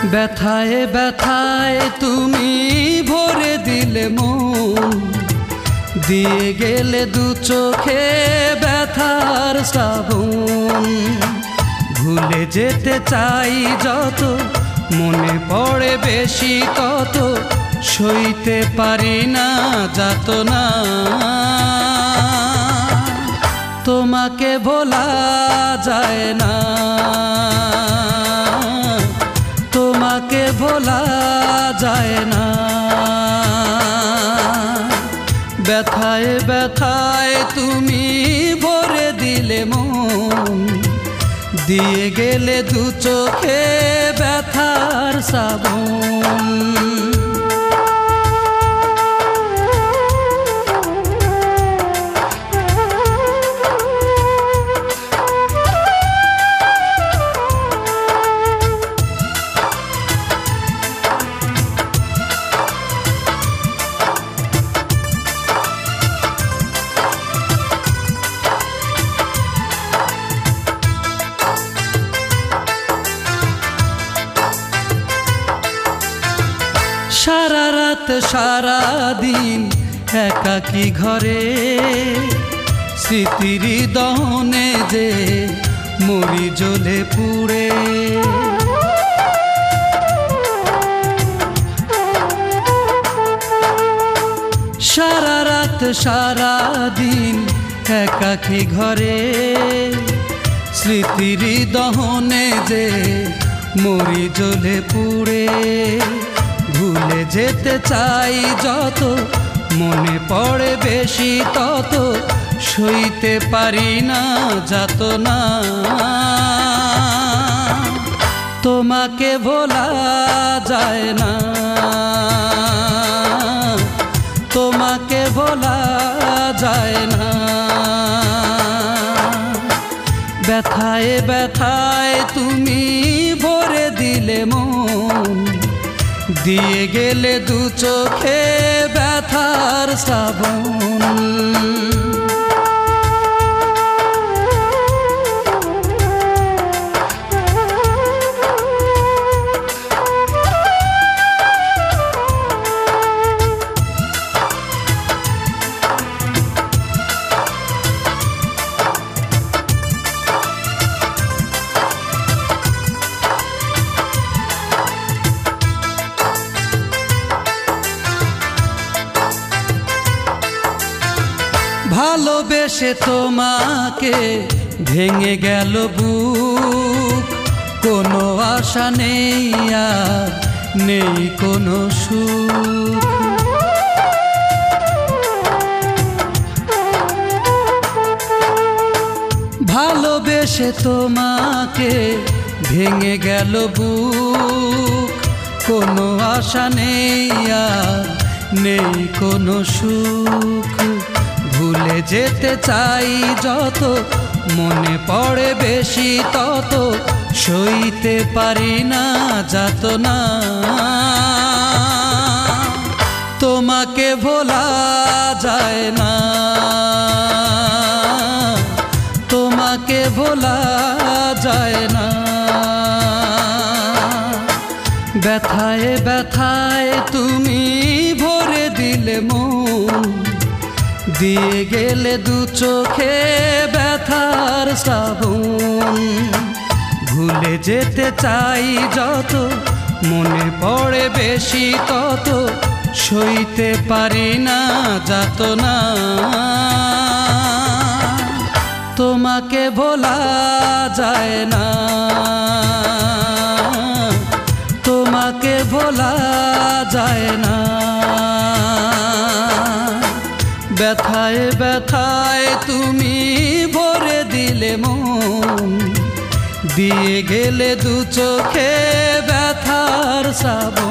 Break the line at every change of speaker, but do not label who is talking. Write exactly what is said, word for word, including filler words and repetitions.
ব্যথায় ব্যথায় তুমি ভরে দিলে মন, দিয়ে গেলে দু চোখে ব্যথার শ্রাবণ। ভুলে যেতে চাই যত, মনে পড়ে বেশি তত, সইতে পারি না যাতনা। তোমাকে ভোলা যায় না, তোমাকে ভোলা যায় না। ব্যথায় ব্যথায় তুমি ভরে দিলে মন, দিয়ে গেলে দু চোখে ব্যথার শ্রাবণ। সারা রাত সারা দিন একাকী ঘরে, স্মৃতির দহনে যে মরি জ্বলে পুড়ে। সারা রাত সারা দিন একাকী ঘরে, স্মৃতির দহনে যে মরি জ্বলে পুড়ে। ভুলে যেতে চাই যত, মনে পড়ে বেশি তত, সইতে পারি না যাতনা। তোমাকে ভোলা যায় না, তোমাকে ভোলা যায় না। ব্যথায় ব্যথায় তুমি ভরে দিলে মন, দিয়ে গেলে দু চোখে ব্যথার শ্রাবণ। ভালোবেসে তোমাকে ভেঙে গেল বুক, কোনো আশা নেই আর নেই কোনো সুখ। ভালোবেসে তোমাকে ভেঙে গেল বুক, কোনো আশা নেই আর নেই কোনো সুখ। ভুলে যেতে চাই যত, মনে পড়ে বেশি তত, সইতে পারি না যাতনা। তোমাকে ভোলা যায় না, তোমাকে ভোলা যায় না। ব্যথায় ব্যথায় তুমি ভরে দিলে মন, দিয়ে গেলে দু চোখে ব্যথার শ্রাবণ। ভুলে যেতে চাই যত, মনে পড়ে বেশি তত, সইতে পারি না যাতনা। তোমাকে ভোলা যায় না, তোমাকে ভোলা যায় না। ব্যথায় ব্যথায় তুমি ভরে দিলে মন, দিয়ে গেলে দু চোখে ব্যথার শ্রাবণ।